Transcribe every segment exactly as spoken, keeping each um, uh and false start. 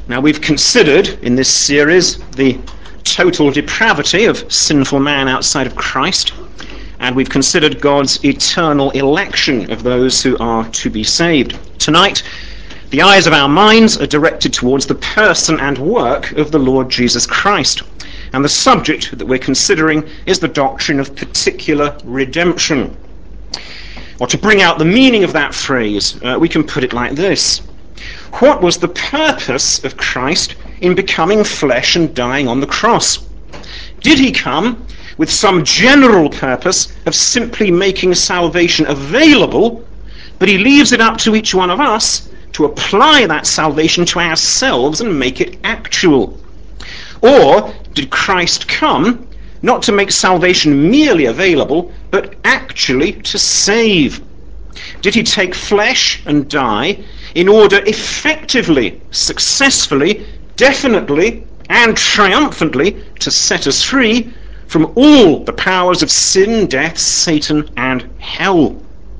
Now, we've considered in this series the total depravity of sinful man outside of Christ, and we've considered God's eternal election of those who are to be saved. Tonight, the eyes of our minds are directed towards the person and work of the Lord Jesus Christ, and the subject that we're considering is the doctrine of particular redemption. Or to bring out the meaning of that phrase, uh, we can put it like this. What was the purpose of Christ in becoming flesh and dying on the cross? Did he come with some general purpose of simply making salvation available, but he leaves it up to each one of us to apply that salvation to ourselves and make it actual? Or did Christ come not to make salvation merely available, but actually to save? Did he take flesh and die in order effectively, successfully, definitely, and triumphantly to set us free from all the powers of sin, death, Satan, and hell?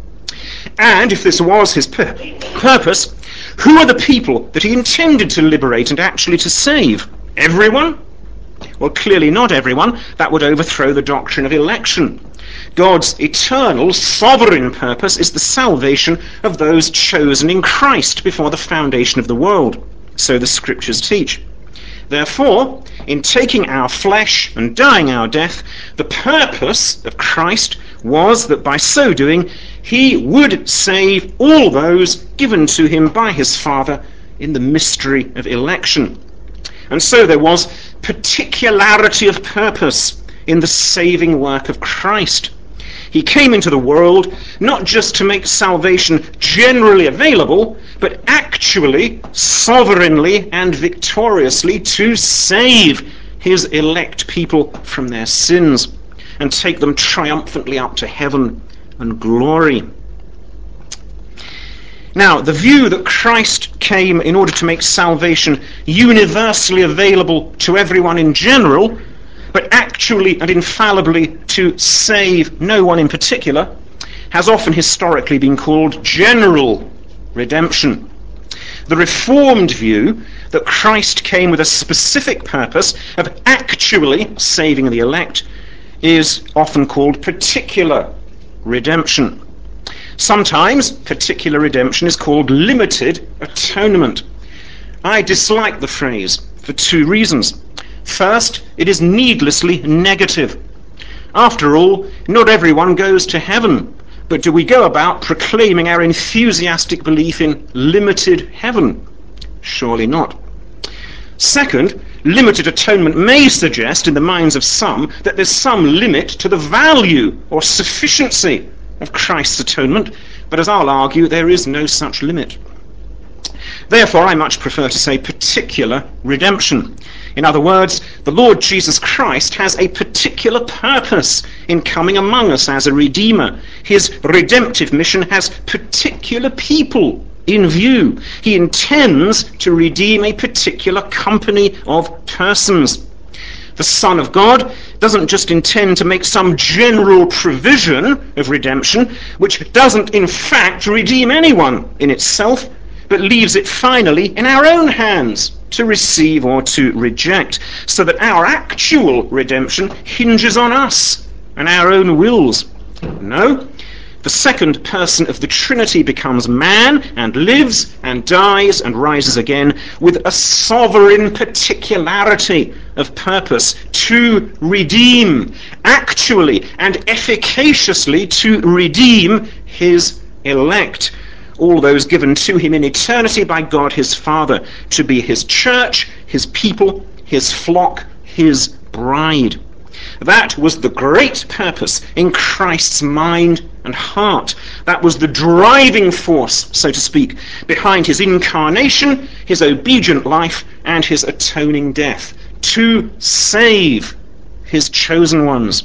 And if this was his pur- purpose, who are the people that he intended to liberate and actually to save? Everyone? Well, clearly not everyone. That would overthrow the doctrine of election. God's eternal, sovereign purpose is the salvation of those chosen in Christ before the foundation of the world. So the Scriptures teach. Therefore, in taking our flesh and dying our death, the purpose of Christ was that by so doing, he would save all those given to him by his Father in the mystery of election. And so there was particularity of purpose in the saving work of Christ. He came into the world not just to make salvation generally available, but actually, sovereignly, and victoriously to save his elect people from their sins and take them triumphantly up to heaven and glory. Now, the view that Christ came in order to make salvation universally available to everyone in general, but actually and infallibly to save no one in particular, has often historically been called general redemption. The Reformed view that Christ came with a specific purpose of actually saving the elect is often called particular redemption. Sometimes particular redemption is called limited atonement. I dislike the phrase for two reasons. First, it is needlessly negative. After all, not everyone goes to heaven, but do we go about proclaiming our enthusiastic belief in limited heaven? Surely not. Second, limited atonement may suggest in the minds of some that there's some limit to the value or sufficiency of Christ's atonement, but as I'll argue, there is no such limit. Therefore, I much prefer to say particular redemption. In other words, the Lord Jesus Christ has a particular purpose in coming among us as a Redeemer. His redemptive mission has particular people in view. He intends to redeem a particular company of persons. The Son of God doesn't just intend to make some general provision of redemption, which doesn't in fact redeem anyone in itself, but leaves it finally in our own hands to receive or to reject, so that our actual redemption hinges on us and our own wills. No, the second person of the Trinity becomes man and lives and dies and rises again with a sovereign particularity of purpose to redeem, actually and efficaciously to redeem his elect, all those given to him in eternity by God his Father, to be his church, his people, his flock, his bride. That was the great purpose in Christ's mind and heart. That was the driving force, so to speak, behind his incarnation, his obedient life, and his atoning death, to save his chosen ones.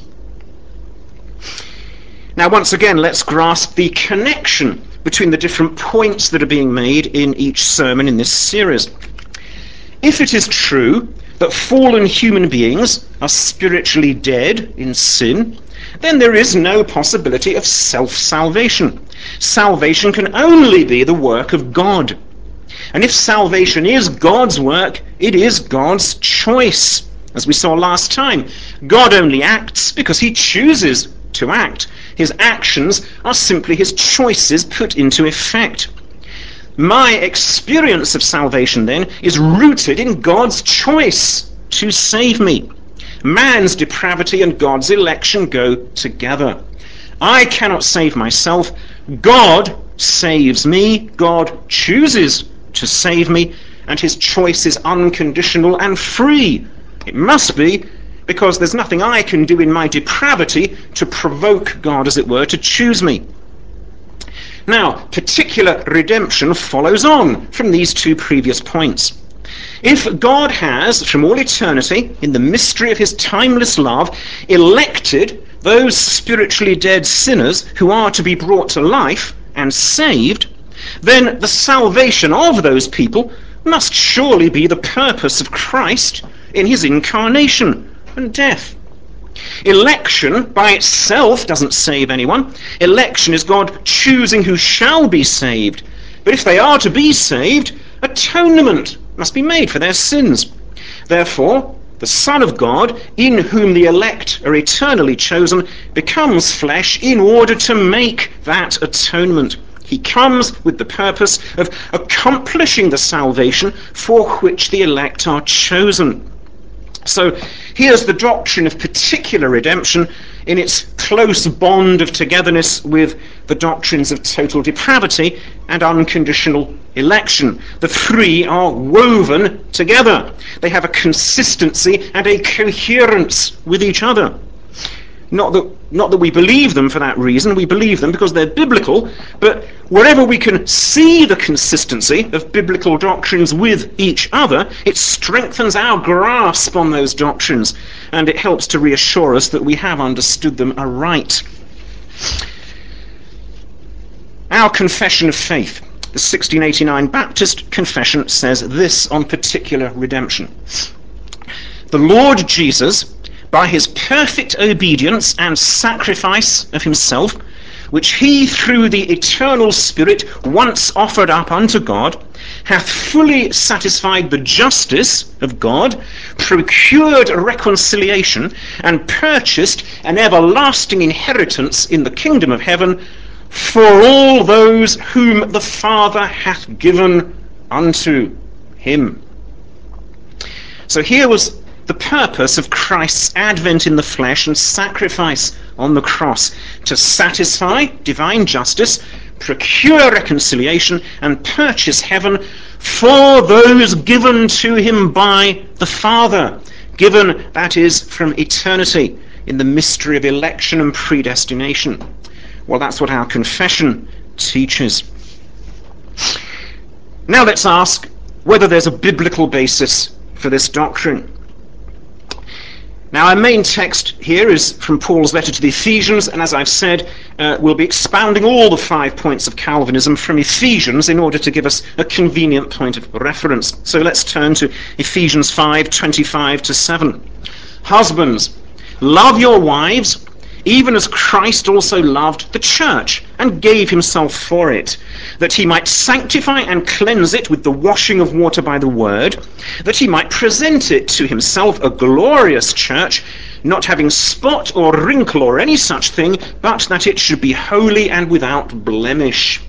Now, once again, let's grasp the connection between the different points that are being made in each sermon in this series. If it is true that fallen human beings are spiritually dead in sin, then there is no possibility of self-salvation. Salvation can only be the work of God. And if salvation is God's work, it is God's choice. As we saw last time, God only acts because he chooses to act. His actions are simply his choices put into effect. My experience of salvation, then, is rooted in God's choice to save me. Man's depravity and God's election go together. I cannot save myself. God saves me. God chooses to save me, and his choice is unconditional and free. It must be, because there's nothing I can do in my depravity to provoke God, as it were, to choose me. Now, particular redemption follows on from these two previous points. If God has, from all eternity, in the mystery of his timeless love, elected those spiritually dead sinners who are to be brought to life and saved, then the salvation of those people must surely be the purpose of Christ in his incarnation and death. Election by itself doesn't save anyone. Election is God choosing who shall be saved. But if they are to be saved, atonement must be made for their sins. Therefore, the Son of God, in whom the elect are eternally chosen, becomes flesh in order to make that atonement. He comes with the purpose of accomplishing the salvation for which the elect are chosen. So here's the doctrine of particular redemption in its close bond of togetherness with the doctrines of total depravity and unconditional election. The three are woven together. They have a consistency and a coherence with each other. Not that, not that we believe them for that reason. We believe them because they're biblical, but wherever we can see the consistency of biblical doctrines with each other, it strengthens our grasp on those doctrines, and it helps to reassure us that we have understood them aright. Our confession of faith, the sixteen eighty-nine Baptist Confession, says this on particular redemption. The Lord Jesus, by his perfect obedience and sacrifice of himself, which he through the eternal Spirit once offered up unto God, hath fully satisfied the justice of God, procured reconciliation, and purchased an everlasting inheritance in the kingdom of heaven for all those whom the Father hath given unto him. So here was the purpose of Christ's advent in the flesh and sacrifice on the cross, to satisfy divine justice, procure reconciliation, and purchase heaven for those given to him by the Father, given, that is, from eternity, in the mystery of election and predestination. Well, that's what our confession teaches. Now let's ask whether there's a biblical basis for this doctrine. Now, our main text here is from Paul's letter to the Ephesians, and as I've said, uh, we'll be expounding all the five points of Calvinism from Ephesians in order to give us a convenient point of reference. So let's turn to Ephesians five, twenty-five to seven. Husbands, love your wives, even as Christ also loved the church and gave himself for it, that he might sanctify and cleanse it with the washing of water by the word, that he might present it to himself a glorious church, not having spot or wrinkle or any such thing, but that it should be holy and without blemish.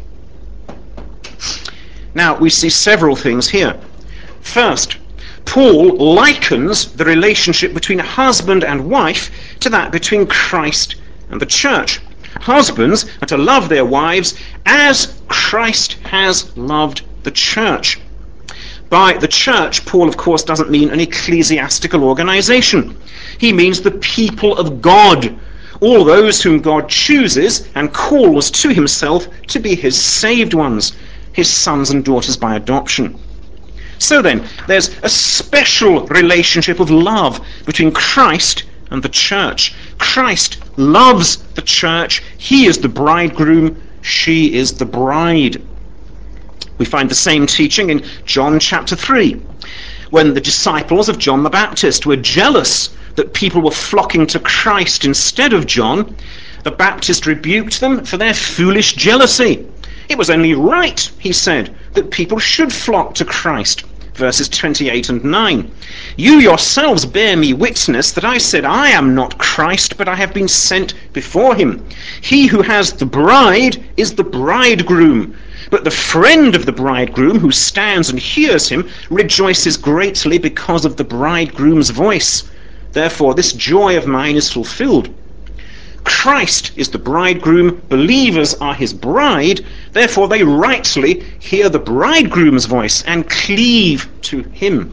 Now, we see several things here. First, Paul likens the relationship between husband and wife to that between Christ and the church. Husbands are to love their wives as Christ has loved the church. By the church, Paul, of course, doesn't mean an ecclesiastical organization. He means the people of God, all those whom God chooses and calls to himself to be his saved ones, his sons and daughters by adoption. So then, there's a special relationship of love between Christ and the church. Christ loves the church. He is the bridegroom. She is the bride. We find the same teaching in John chapter three, when the disciples of John the Baptist were jealous that people were flocking to Christ instead of John. The Baptist rebuked them for their foolish jealousy. It was only right, he said, that people should flock to Christ. Verses twenty-eight and nine. You yourselves bear me witness that I said, I am not Christ, but I have been sent before him. He who has the bride is the bridegroom. But the friend of the bridegroom who stands and hears him rejoices greatly because of the bridegroom's voice. Therefore this joy of mine is fulfilled. Christ is the bridegroom, believers are his bride, therefore they rightly hear the bridegroom's voice and cleave to him.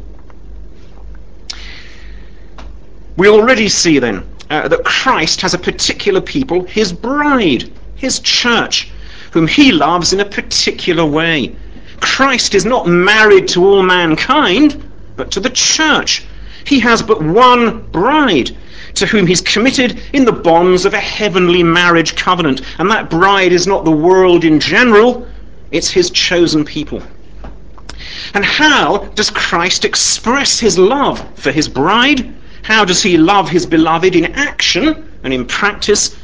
We already see then uh, that Christ has a particular people, his bride, his church, whom he loves in a particular way. Christ is not married to all mankind, but to the church. He has but one bride, to whom he's committed in the bonds of a heavenly marriage covenant. And that bride is not the world in general, it's his chosen people. And how does Christ express his love for his bride? How does he love his beloved in action and in practice?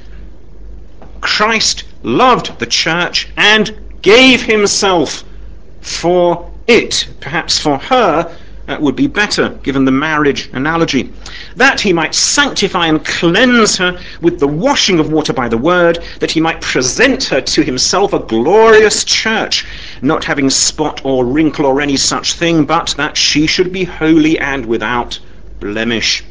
Christ loved the church and gave himself for it. Perhaps for her, that would be better, given the marriage analogy. That he might sanctify and cleanse her with the washing of water by the word, that he might present her to himself a glorious church, not having spot or wrinkle or any such thing, but that she should be holy and without blemish.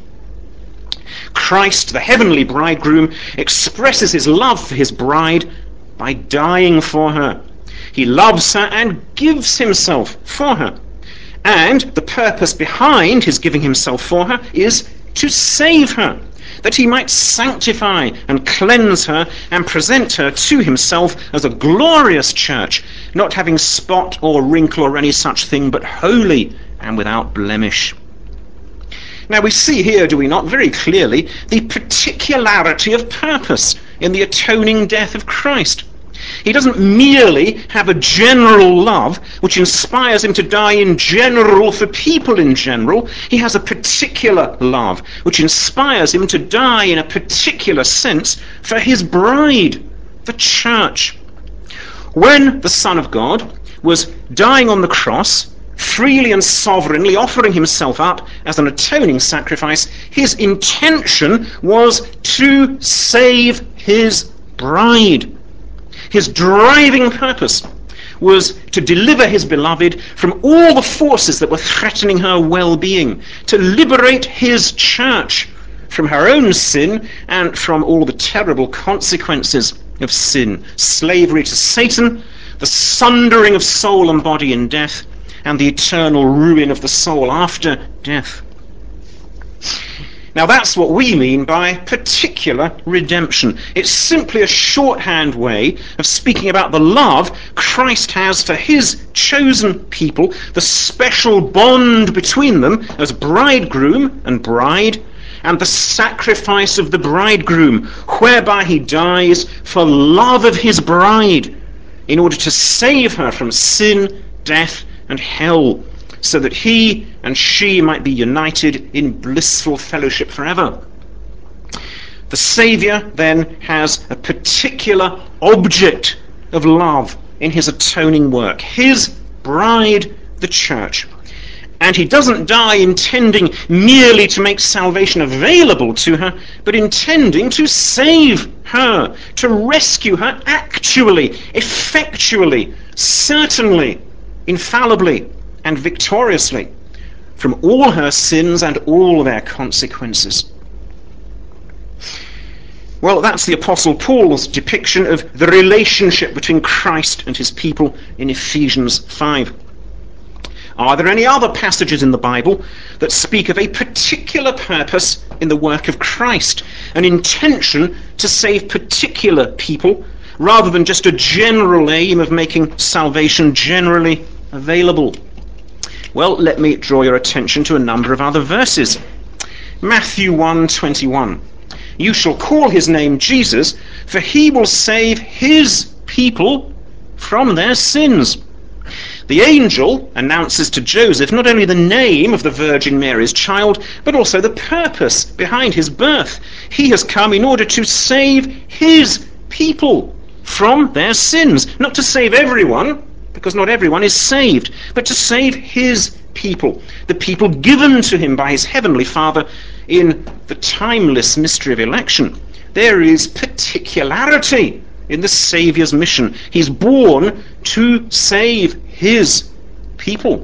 Christ, the heavenly bridegroom, expresses his love for his bride by dying for her. He loves her and gives himself for her. And the purpose behind his giving himself for her is to save her, that he might sanctify and cleanse her and present her to himself as a glorious church, not having spot or wrinkle or any such thing, but holy and without blemish. Now we see here, do we not, very clearly the particularity of purpose in the atoning death of Christ. He doesn't merely have a general love which inspires him to die in general for people in general. He has a particular love which inspires him to die in a particular sense for his bride, the church. When the Son of God was dying on the cross, freely and sovereignly offering himself up as an atoning sacrifice, his intention was to save his bride. His driving purpose was to deliver his beloved from all the forces that were threatening her well-being, to liberate his church from her own sin and from all the terrible consequences of sin, slavery to Satan, the sundering of soul and body in death, and the eternal ruin of the soul after death. Now that's what we mean by particular redemption. It's simply a shorthand way of speaking about the love Christ has for his chosen people, the special bond between them as bridegroom and bride, and the sacrifice of the bridegroom, whereby he dies for love of his bride, in order to save her from sin, death, and hell, so that he and she might be united in blissful fellowship forever. The Saviour then has a particular object of love in his atoning work, his bride, the church. And he doesn't die intending merely to make salvation available to her, but intending to save her, to rescue her actually, effectually, certainly, infallibly, and victoriously from all her sins and all their consequences. Well, that's the Apostle Paul's depiction of the relationship between Christ and his people in Ephesians five. Are there any other passages in the Bible that speak of a particular purpose in the work of Christ, an intention to save particular people, rather than just a general aim of making salvation generally available? Well, let me draw your attention to a number of other verses. Matthew one twenty-one. You shall call his name Jesus, for he will save his people from their sins. The angel announces to Joseph not only the name of the Virgin Mary's child, but also the purpose behind his birth. He has come in order to save his people from their sins. Not to save everyone, because not everyone is saved, but to save his people, the people given to him by his heavenly Father in the timeless mystery of election. There is particularity in the Saviour's mission. He's born to save his people.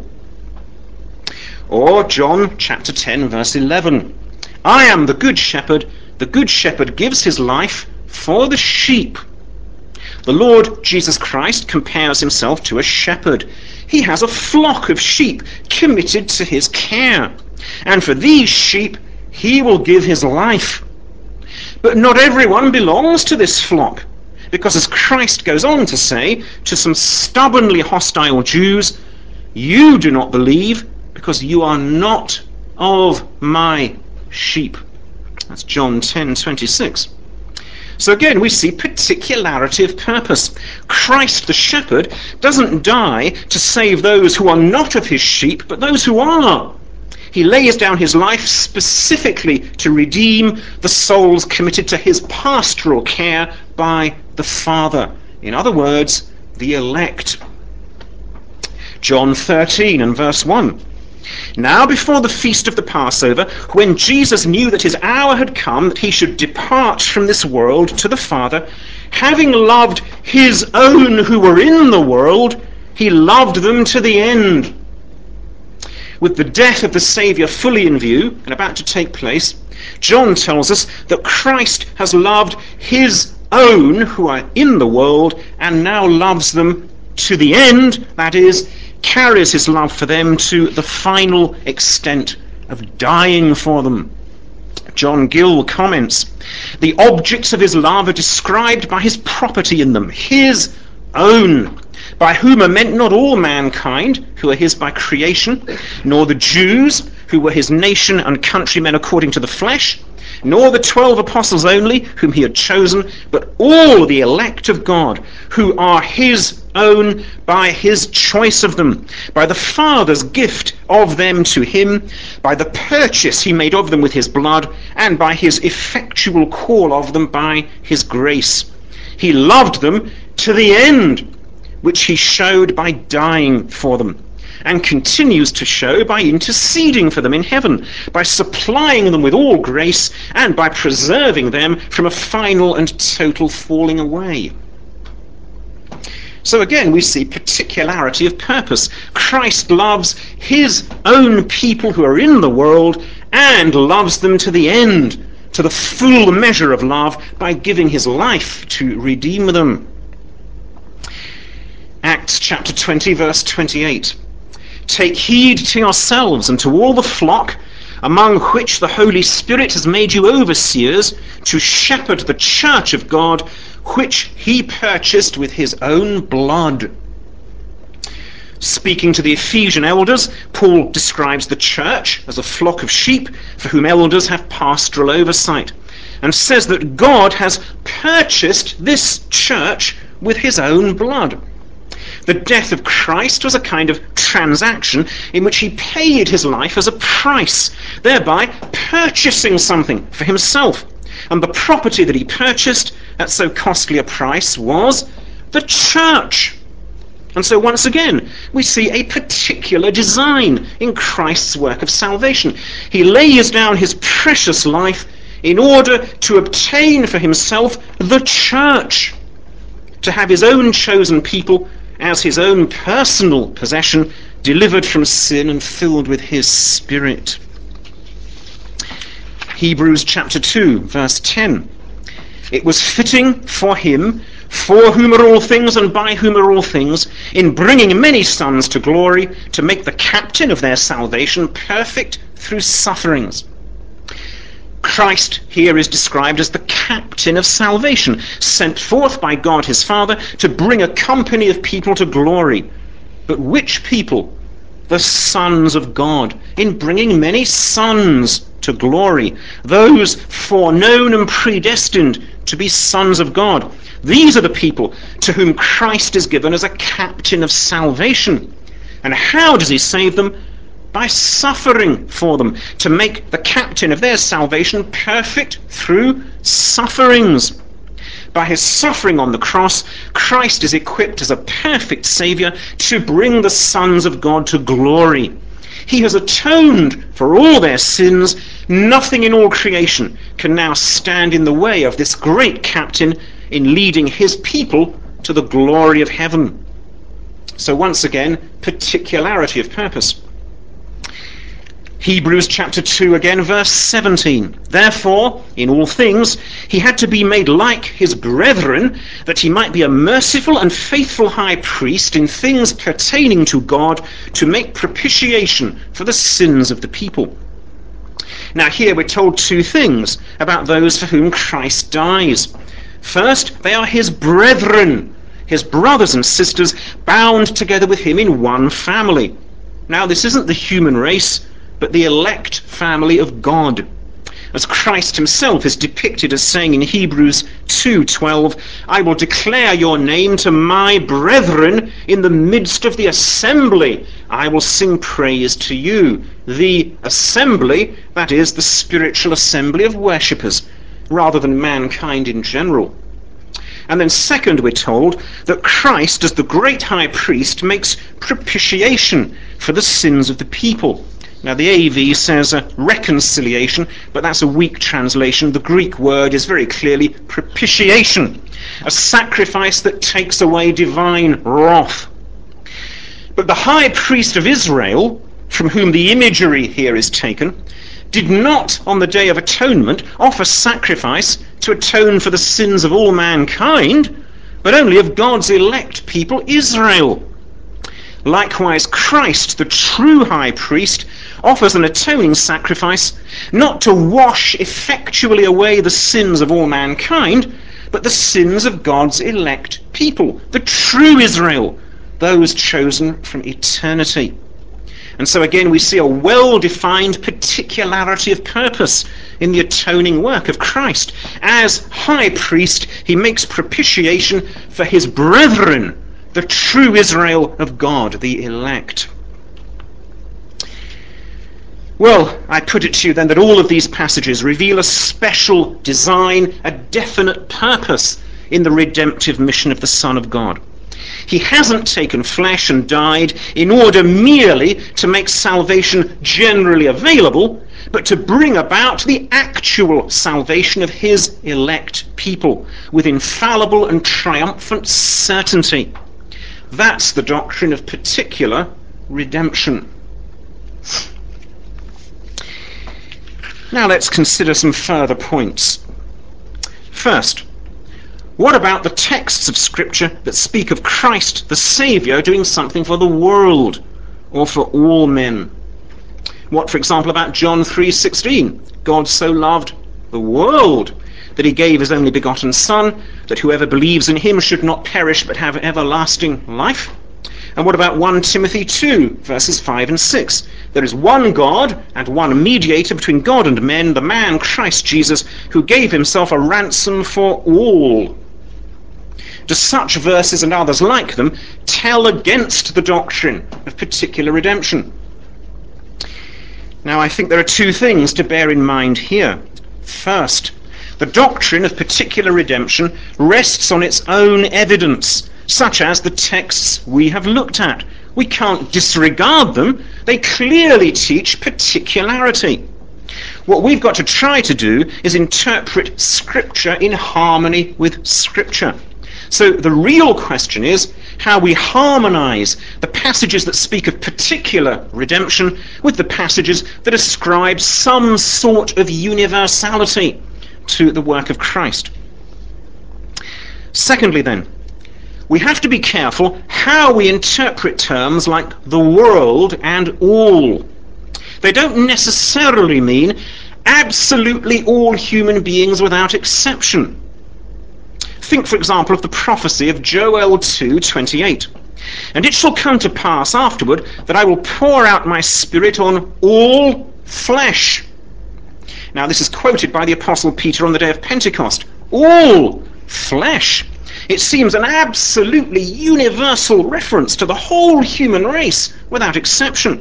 Or John chapter ten, verse eleven. I am the good shepherd. The good shepherd gives his life for the sheep. The Lord Jesus Christ compares himself to a shepherd. He has a flock of sheep committed to his care, and for these sheep he will give his life. But not everyone belongs to this flock, because as Christ goes on to say to some stubbornly hostile Jews, you do not believe because you are not of my sheep. That's John ten twenty-six. So again, we see particularity of purpose. Christ the shepherd doesn't die to save those who are not of his sheep, but those who are. He lays down his life specifically to redeem the souls committed to his pastoral care by the Father. In other words, the elect. John thirteen and verse one. Now before the feast of the Passover, when Jesus knew that his hour had come, that he should depart from this world to the Father, having loved his own who were in the world, he loved them to the end. With the death of the Saviour fully in view and about to take place, John tells us that Christ has loved his own who are in the world and now loves them to the end, that is, carries his love for them to the final extent of dying for them. John Gill comments, the objects of his love are described by his property in them, his own, by whom are meant not all mankind, who are his by creation, nor the Jews, who were his nation and countrymen according to the flesh, nor the twelve apostles only, whom he had chosen, but all the elect of God, who are his own by his choice of them, by the Father's gift of them to him, by the purchase he made of them with his blood, and by his effectual call of them by his grace. He loved them to the end, which he showed by dying for them, and continues to show by interceding for them in heaven, by supplying them with all grace, and by preserving them from a final and total falling away. So again, we see particularity of purpose. Christ loves his own people who are in the world and loves them to the end, to the full measure of love, by giving his life to redeem them. Acts chapter twenty, verse twenty-eight. Take heed to yourselves and to all the flock, among which the Holy Spirit has made you overseers, to shepherd the church of God, which he purchased with his own blood. Speaking to the Ephesian elders, Paul describes the church as a flock of sheep for whom elders have pastoral oversight, and says that God has purchased this church with his own blood. The death of Christ was a kind of transaction in which he paid his life as a price, thereby purchasing something for himself. And the property that he purchased at so costly a price was the church. And so once again, we see a particular design in Christ's work of salvation. He lays down his precious life in order to obtain for himself the church, to have his own chosen people as his own personal possession, delivered from sin and filled with his Spirit. Hebrews chapter two, verse ten. It was fitting for him, for whom are all things and by whom are all things, in bringing many sons to glory, to make the captain of their salvation perfect through sufferings. Christ here is described as the captain of salvation, sent forth by God his Father to bring a company of people to glory. But which people? The sons of God, in bringing many sons to glory, those foreknown and predestined to be sons of God. These are the people to whom Christ is given as a captain of salvation. And how does he save them? By suffering for them, to make the captain of their salvation perfect through sufferings. By his suffering on the cross, Christ is equipped as a perfect Saviour to bring the sons of God to glory. He has atoned for all their sins. Nothing in all creation can now stand in the way of this great captain in leading his people to the glory of heaven. So once again, particularity of purpose. Hebrews chapter two again, verse seventeen. Therefore, in all things, he had to be made like his brethren, that he might be a merciful and faithful high priest in things pertaining to God, to make propitiation for the sins of the people. Now here we're told two things about those for whom Christ dies. First, they are his brethren, his brothers and sisters, bound together with him in one family. Now this isn't the human race, but the elect family of God. As Christ himself is depicted as saying in Hebrews two twelve, I will declare your name to my brethren in the midst of the assembly. I will sing praise to you. The assembly, that is, the spiritual assembly of worshippers, rather than mankind in general. And then second, we're told that Christ, as the great high priest, makes propitiation for the sins of the people. Now the A V says uh, reconciliation, but that's a weak translation. The Greek word is very clearly propitiation, a sacrifice that takes away divine wrath. But the high priest of Israel, from whom the imagery here is taken, did not on the Day of Atonement offer sacrifice to atone for the sins of all mankind, but only of God's elect people, Israel. Likewise, Christ, the true high priest, offers an atoning sacrifice not to wash effectually away the sins of all mankind, but the sins of God's elect people, the true Israel, those chosen from eternity. And so again we see a well-defined particularity of purpose in the atoning work of Christ. As high priest, he makes propitiation for his brethren, the true Israel of God, the elect. Well, I put it to you then that all of these passages reveal a special design, a definite purpose in the redemptive mission of the Son of God. He hasn't taken flesh and died in order merely to make salvation generally available, but to bring about the actual salvation of his elect people with infallible and triumphant certainty. That's the doctrine of particular redemption. Now let's consider some further points. First, what about the texts of Scripture that speak of Christ the Saviour doing something for the world or for all men? What, for example, about John three sixteen? God so loved the world that he gave his only begotten Son, that whoever believes in him should not perish but have everlasting life. And what about First Timothy two, verses five and six? There is one God and one mediator between God and men, the man Christ Jesus, who gave himself a ransom for all. Do such verses and others like them tell against the doctrine of particular redemption? Now I think there are two things to bear in mind here. First, the doctrine of particular redemption rests on its own evidence, such as the texts we have looked at. We can't disregard them. They clearly teach particularity. What we've got to try to do is interpret Scripture in harmony with Scripture. So the real question is how we harmonize the passages that speak of particular redemption with the passages that ascribe some sort of universality to the work of Christ. Secondly then, we have to be careful how we interpret terms like the world and all. They don't necessarily mean absolutely all human beings without exception. Think, for example, of the prophecy of Joel two twenty-eight. And it shall come to pass afterward that I will pour out my Spirit on all flesh. Now this is quoted by the Apostle Peter on the day of Pentecost. All flesh. It seems an absolutely universal reference to the whole human race without exception.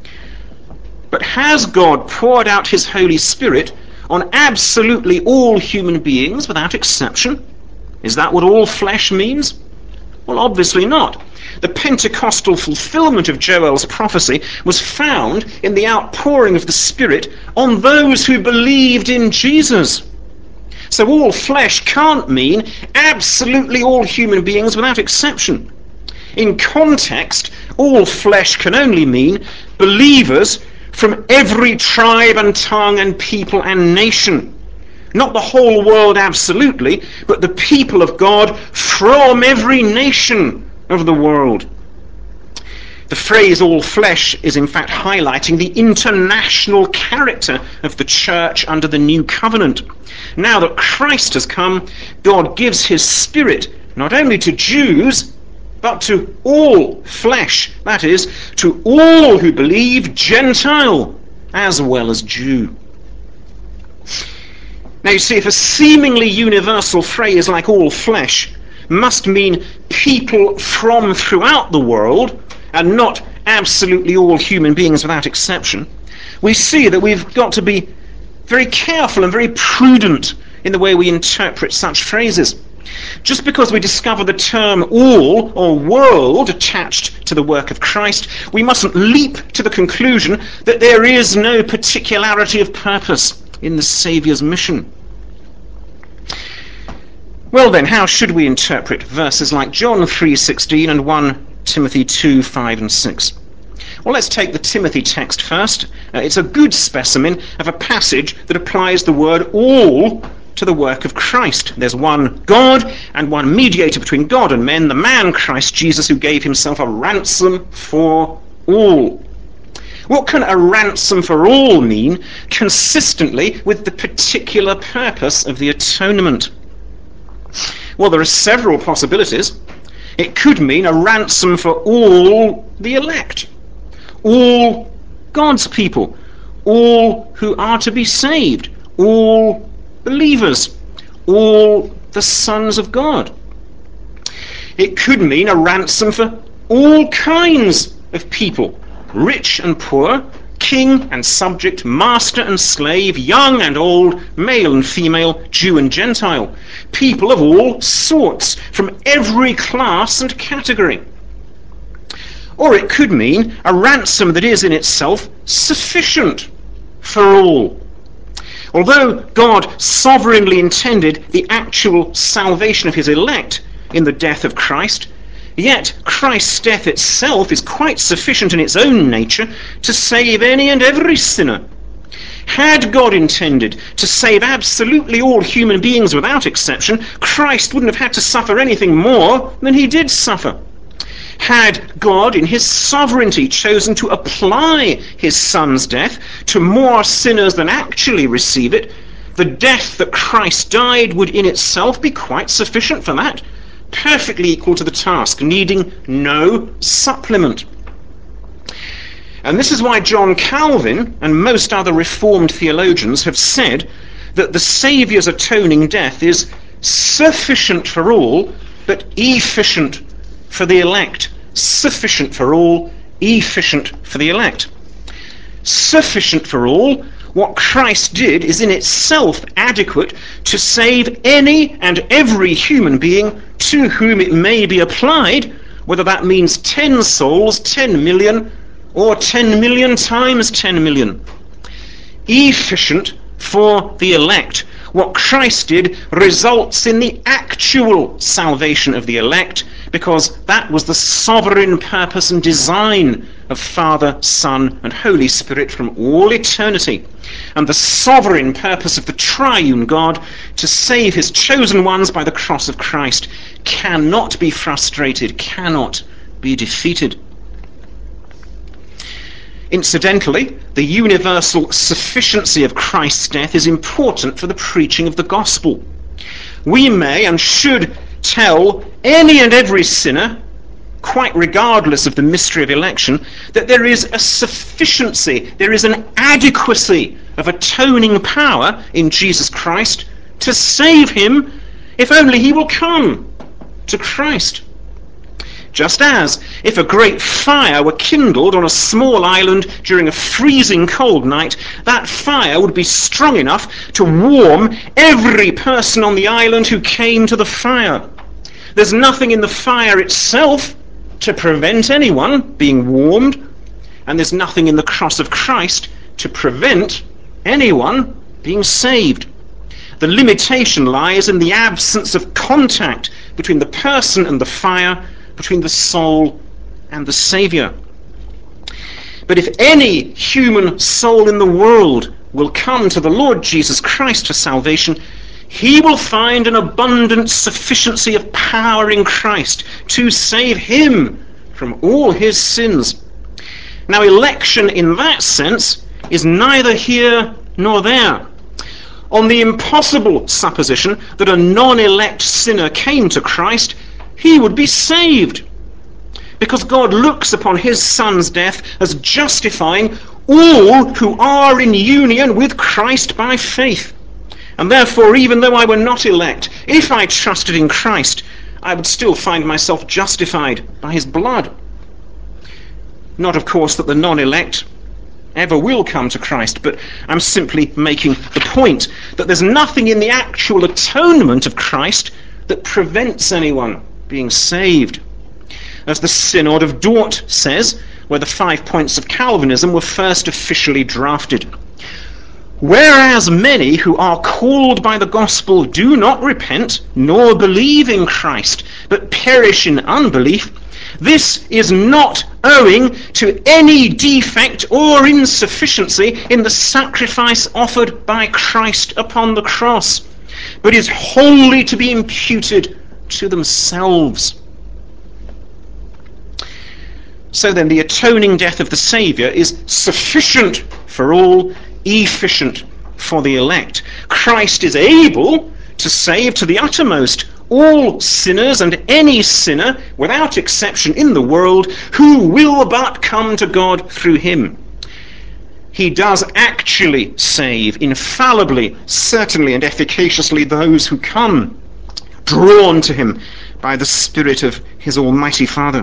But has God poured out his Holy Spirit on absolutely all human beings without exception? Is that what all flesh means? Well, obviously not. The Pentecostal fulfillment of Joel's prophecy was found in the outpouring of the Spirit on those who believed in Jesus. So all flesh can't mean absolutely all human beings without exception. In context, all flesh can only mean believers from every tribe and tongue and people and nation. Not the whole world absolutely, but the people of God from every nation of the world. The phrase all flesh is in fact highlighting the international character of the church under the new covenant. Now that Christ has come, God gives his Spirit not only to Jews, but to all flesh, that is, to all who believe, Gentile as well as Jew. Now you see, if a seemingly universal phrase like all flesh must mean people from throughout the world, and not absolutely all human beings without exception, we see that we've got to be very careful and very prudent in the way we interpret such phrases. Just because we discover the term all or world attached to the work of Christ, we mustn't leap to the conclusion that there is no particularity of purpose in the Saviour's mission. Well then, how should we interpret verses like John three sixteen and First Timothy two five and six? Well, let's take the Timothy text first. Uh, it's a good specimen of a passage that applies the word all to the work of Christ. There's one God and one mediator between God and men, the man Christ Jesus, who gave himself a ransom for all. What can a ransom for all mean consistently with the particular purpose of the atonement? Well, there are several possibilities. It could mean a ransom for all the elect, all God's people, all who are to be saved, all believers, all the sons of God. It could mean a ransom for all kinds of people, rich and poor, king and subject, master and slave, young and old, male and female, Jew and Gentile, people of all sorts, from every class and category. Or it could mean a ransom that is in itself sufficient for all. Although God sovereignly intended the actual salvation of his elect in the death of Christ, yet Christ's death itself is quite sufficient in its own nature to save any and every sinner. Had God intended to save absolutely all human beings without exception, Christ wouldn't have had to suffer anything more than he did suffer. Had God, in his sovereignty, chosen to apply his Son's death to more sinners than actually receive it, the death that Christ died would in itself be quite sufficient for that, perfectly equal to the task, needing no supplement. And this is why John Calvin and most other Reformed theologians have said that the Saviour's atoning death is sufficient for all, but efficient for the elect. Sufficient for all, efficient for the elect. Sufficient for all, what Christ did is in itself adequate to save any and every human being to whom it may be applied, whether that means ten souls, ten million, or ten million times ten million. Efficient for the elect. What Christ did results in the actual salvation of the elect, because that was the sovereign purpose and design of Father, Son, and Holy Spirit from all eternity. And the sovereign purpose of the triune God to save his chosen ones by the cross of Christ cannot be frustrated, cannot be defeated. Incidentally, the universal sufficiency of Christ's death is important for the preaching of the gospel. We may and should tell any and every sinner, quite regardless of the mystery of election, that there is a sufficiency, there is an adequacy of atoning power in Jesus Christ to save him if only he will come to Christ. Just as, if a great fire were kindled on a small island during a freezing cold night, that fire would be strong enough to warm every person on the island who came to the fire. There's nothing in the fire itself to prevent anyone being warmed, and there's nothing in the cross of Christ to prevent anyone being saved. The limitation lies in the absence of contact between the person and the fire, between the soul and the Saviour. But if any human soul in the world will come to the Lord Jesus Christ for salvation, he will find an abundant sufficiency of power in Christ to save him from all his sins. Now, election in that sense is neither here nor there. On the impossible supposition that a non-elect sinner came to Christ, he would be saved, because God looks upon his Son's death as justifying all who are in union with Christ by faith. And therefore, even though I were not elect, if I trusted in Christ, I would still find myself justified by his blood. Not, of course, that the non-elect ever will come to Christ, but I'm simply making the point that there's nothing in the actual atonement of Christ that prevents anyone being saved. As the Synod of Dort says, where the five points of Calvinism were first officially drafted: whereas many who are called by the gospel do not repent nor believe in Christ, but perish in unbelief, this is not owing to any defect or insufficiency in the sacrifice offered by Christ upon the cross, but is wholly to be imputed to themselves. So then, the atoning death of the Saviour is sufficient for all, efficient for the elect. Christ is able to save to the uttermost all sinners and any sinner, without exception in the world, who will but come to God through him. He does actually save, infallibly, certainly and efficaciously, those who come, drawn to him by the Spirit of his Almighty Father.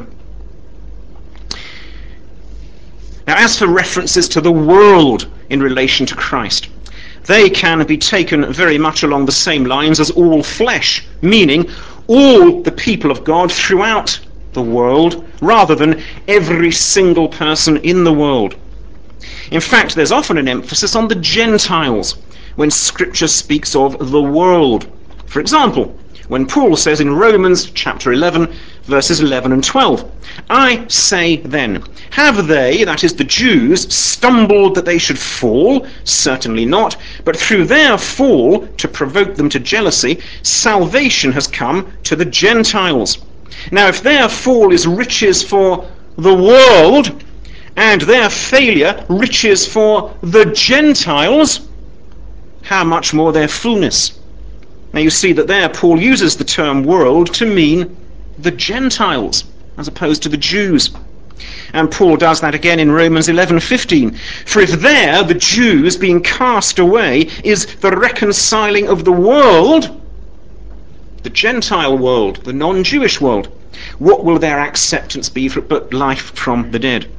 Now, as for references to the world in relation to Christ, they can be taken very much along the same lines as all flesh, meaning all the people of God throughout the world, rather than every single person in the world. In fact, there's often an emphasis on the Gentiles when Scripture speaks of the world. For example, when Paul says in Romans chapter eleven, verses eleven and twelve, I say then, have they, that is the Jews, stumbled that they should fall? Certainly not. But through their fall, to provoke them to jealousy, salvation has come to the Gentiles. Now if their fall is riches for the world, and their failure riches for the Gentiles, how much more their fullness? Now you see that there Paul uses the term world to mean the Gentiles, as opposed to the Jews. And Paul does that again in Romans eleven fifteen. For if there, the Jews being cast away, is the reconciling of the world, the Gentile world, the non-Jewish world, what will their acceptance be for but life from the dead?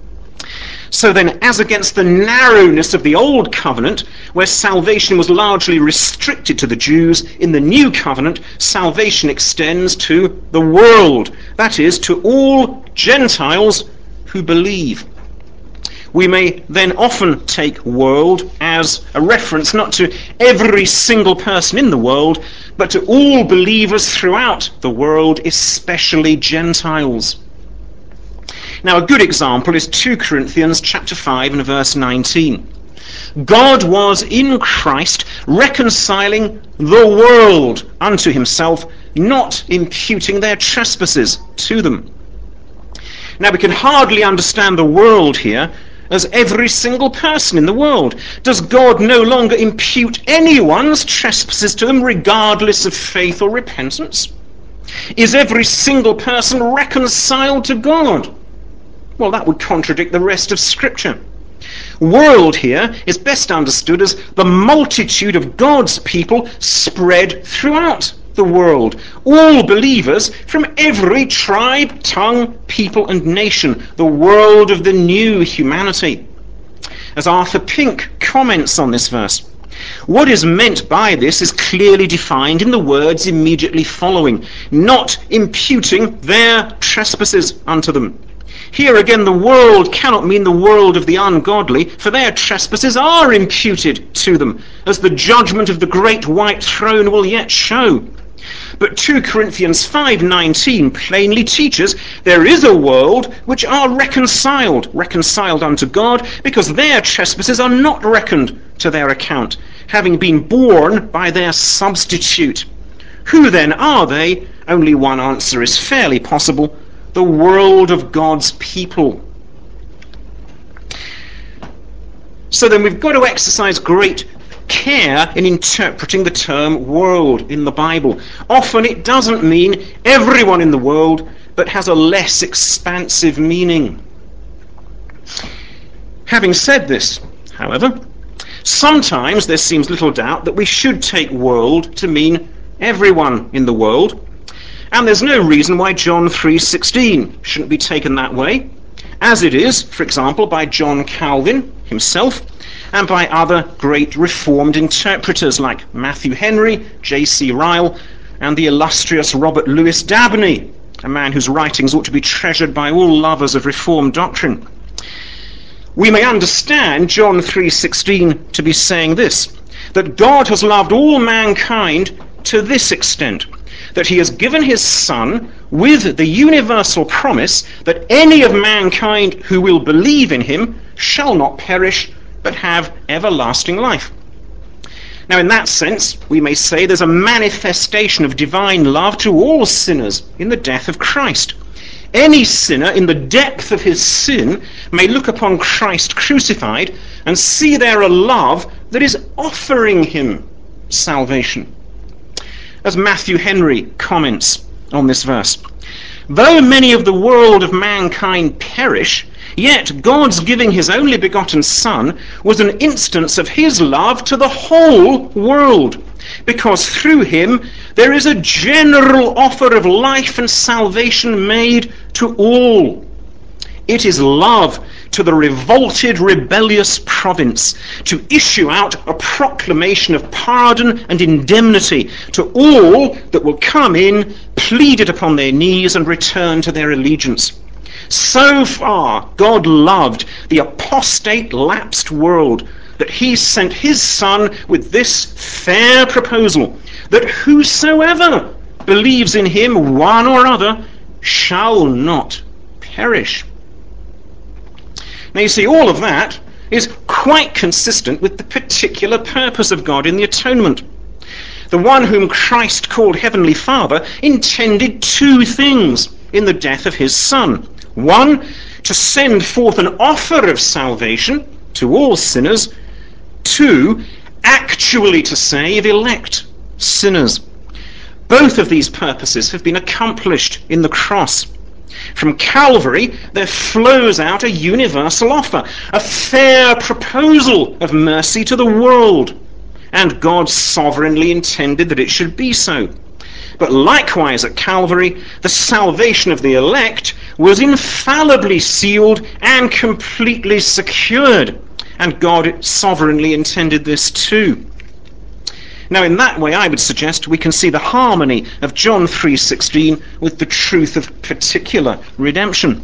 So then, as against the narrowness of the old covenant, where salvation was largely restricted to the Jews, in the new covenant, salvation extends to the world, that is, to all Gentiles who believe. We may then often take world as a reference not to every single person in the world, but to all believers throughout the world, especially Gentiles. Now, a good example is two Corinthians chapter five and verse nineteen. God was in Christ reconciling the world unto himself, not imputing their trespasses to them. Now, we can hardly understand the world here as every single person in the world. Does God no longer impute anyone's trespasses to them, regardless of faith or repentance? Is every single person reconciled to God? Well, that would contradict the rest of Scripture. World here is best understood as the multitude of God's people spread throughout the world, all believers from every tribe, tongue, people and nation, the world of the new humanity. As Arthur Pink comments on this verse, what is meant by this is clearly defined in the words immediately following, not imputing their trespasses unto them. Here again, the world cannot mean the world of the ungodly, for their trespasses are imputed to them, as the judgment of the great white throne will yet show. But two Corinthians five nineteen plainly teaches there is a world which are reconciled, reconciled unto God, because their trespasses are not reckoned to their account, having been borne by their substitute. Who then are they? Only one answer is fairly possible: the world of God's people. So then we've got to exercise great care in interpreting the term world in the Bible. Often it doesn't mean everyone in the world, but has a less expansive meaning. Having said this, however, sometimes there seems little doubt that we should take world to mean everyone in the world. And there's no reason why John three sixteen shouldn't be taken that way, as it is, for example, by John Calvin himself, and by other great Reformed interpreters like Matthew Henry, J C Ryle, and the illustrious Robert Louis Dabney, a man whose writings ought to be treasured by all lovers of Reformed doctrine. We may understand John three sixteen to be saying this, that God has loved all mankind to this extent, that he has given his Son with the universal promise that any of mankind who will believe in him shall not perish, but have everlasting life. Now, in that sense, we may say there's a manifestation of divine love to all sinners in the death of Christ. Any sinner in the depth of his sin may look upon Christ crucified and see there a love that is offering him salvation. As Matthew Henry comments on this verse, though many of the world of mankind perish, yet God's giving his only begotten Son was an instance of his love to the whole world, because through him there is a general offer of life and salvation made to all. It is love to the revolted, rebellious province to issue out a proclamation of pardon and indemnity to all that will come in, plead it upon their knees, and return to their allegiance. So far, God loved the apostate, lapsed world that he sent his Son with this fair proposal, that whosoever believes in him, one or other, shall not perish. Now you see, all of that is quite consistent with the particular purpose of God in the atonement. The one whom Christ called Heavenly Father intended two things in the death of his Son. One, to send forth an offer of salvation to all sinners. Two, actually to save elect sinners. Both of these purposes have been accomplished in the cross. From Calvary, there flows out a universal offer, a fair proposal of mercy to the world, and God sovereignly intended that it should be so. But likewise at Calvary, the salvation of the elect was infallibly sealed and completely secured, and God sovereignly intended this too. Now, in that way, I would suggest we can see the harmony of John three sixteen with the truth of particular redemption.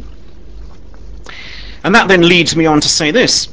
And that then leads me on to say this.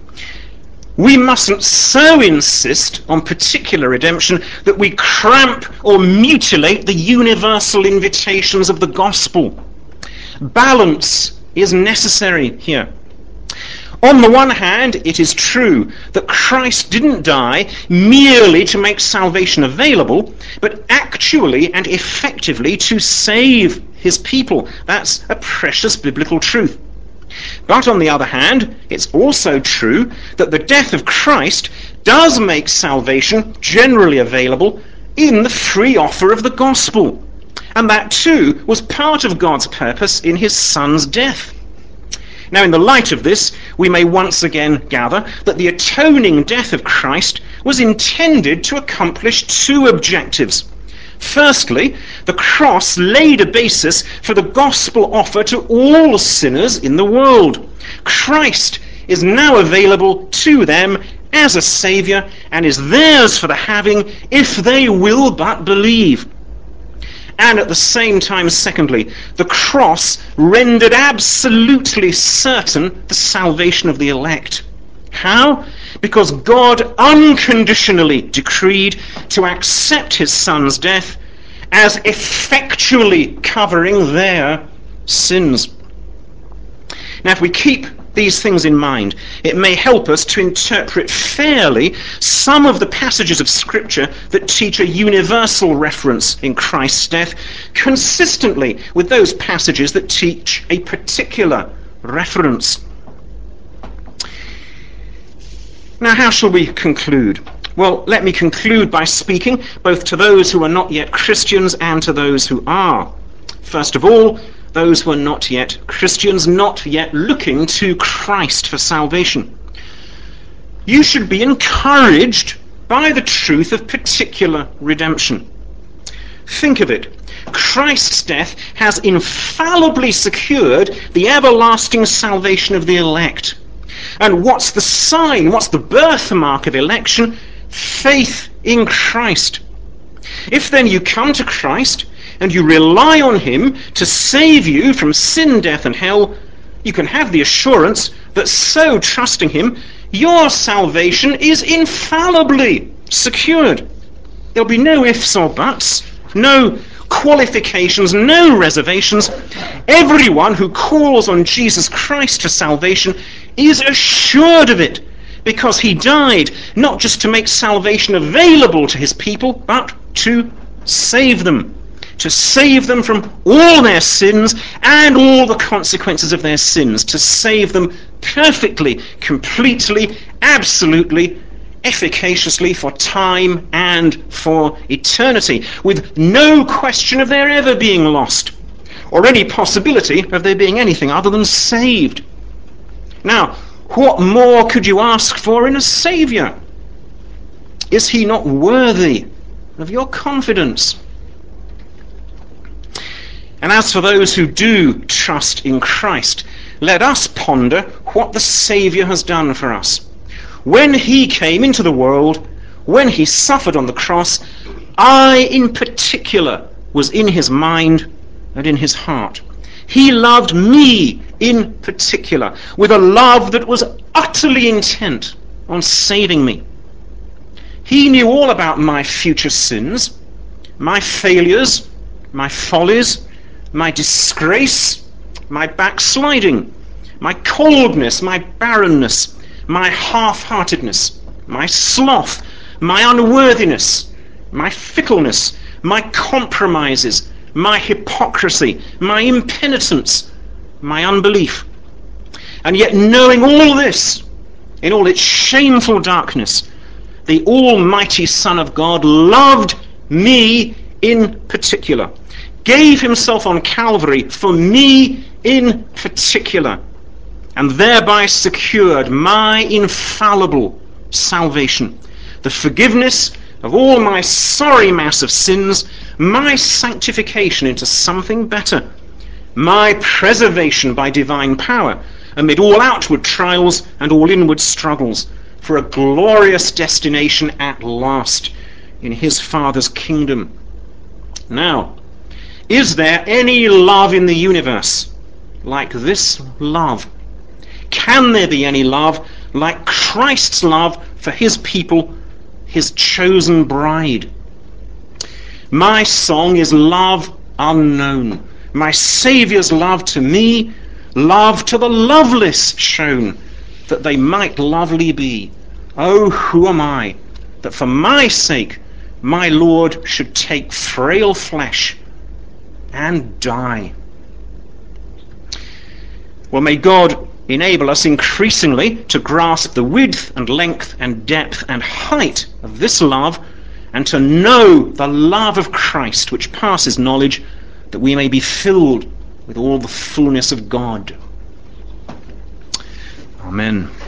We mustn't so insist on particular redemption that we cramp or mutilate the universal invitations of the gospel. Balance is necessary here. On the one hand, it is true that Christ didn't die merely to make salvation available, but actually and effectively to save his people. That's a precious biblical truth. But on the other hand, it's also true that the death of Christ does make salvation generally available in the free offer of the gospel. And that too was part of God's purpose in his Son's death. Now, in the light of this, we may once again gather that the atoning death of Christ was intended to accomplish two objectives. Firstly, the cross laid a basis for the gospel offer to all sinners in the world. Christ is now available to them as a Saviour and is theirs for the having if they will but believe. And at the same time, secondly, the cross rendered absolutely certain the salvation of the elect. How? Because God unconditionally decreed to accept his Son's death as effectually covering their sins. Now, if we keep these things in mind, it may help us to interpret fairly some of the passages of Scripture that teach a universal reference in Christ's death, consistently with those passages that teach a particular reference. Now, how shall we conclude? Well, let me conclude by speaking both to those who are not yet Christians and to those who are. First of all, those who are not yet Christians, not yet looking to Christ for salvation. You should be encouraged by the truth of particular redemption. Think of it. Christ's death has infallibly secured the everlasting salvation of the elect. And what's the sign, what's the birthmark of election? Faith in Christ. If then you come to Christ and you rely on him to save you from sin, death, and hell, you can have the assurance that so trusting him, your salvation is infallibly secured. There'll be no ifs or buts, no qualifications, no reservations. Everyone who calls on Jesus Christ for salvation is assured of it, because he died not just to make salvation available to his people, but to save them. To save them from all their sins and all the consequences of their sins. To save them perfectly, completely, absolutely, efficaciously for time and for eternity, with no question of their ever being lost, or any possibility of there being anything other than saved. Now, what more could you ask for in a Saviour? Is he not worthy of your confidence? And as for those who do trust in Christ, let us ponder what the Saviour has done for us. When he came into the world, when he suffered on the cross, I in particular was in his mind and in his heart. He loved me in particular, with a love that was utterly intent on saving me. He knew all about my future sins, my failures, my follies, my disgrace, my backsliding, my coldness, my barrenness, my half-heartedness, my sloth, my unworthiness, my fickleness, my compromises, my hypocrisy, my impenitence, my unbelief. And yet, knowing all this, in all its shameful darkness, the Almighty Son of God loved me in particular, gave himself on Calvary for me in particular, and thereby secured my infallible salvation, the forgiveness of all my sorry mass of sins, my sanctification into something better, my preservation by divine power amid all outward trials and all inward struggles, for a glorious destination at last in his Father's kingdom. Now, is there any love in the universe like this love? Can there be any love like Christ's love for his people, his chosen bride? My song is love unknown. My Saviour's love to me, love to the loveless shown, that they might lovely be. Oh, who am I, that for my sake my Lord should take frail flesh and die? Well, may God enable us increasingly to grasp the width and length and depth and height of this love, and to know the love of Christ which passes knowledge, that we may be filled with all the fullness of God. Amen.